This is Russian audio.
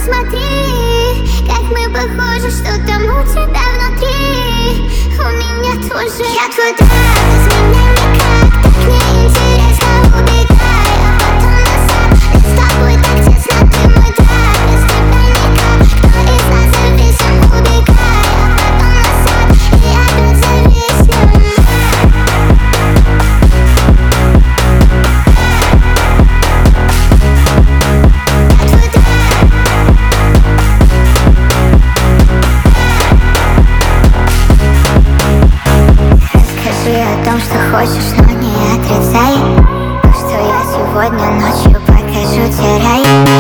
посмотри, как мы похожи, что там у тебя внутри, у меня тоже. Я твой драк, без меня никак, так неинтересно, убегай, а потом назад. Ведь с тобой так тесно, ты мой драк, без тебя никак. Кто из нас зависим, убегай, а потом назад. И опять зависнем. Расскажи о том, что хочешь, но не отрицай то, что я сегодня ночью покажу тебе рай.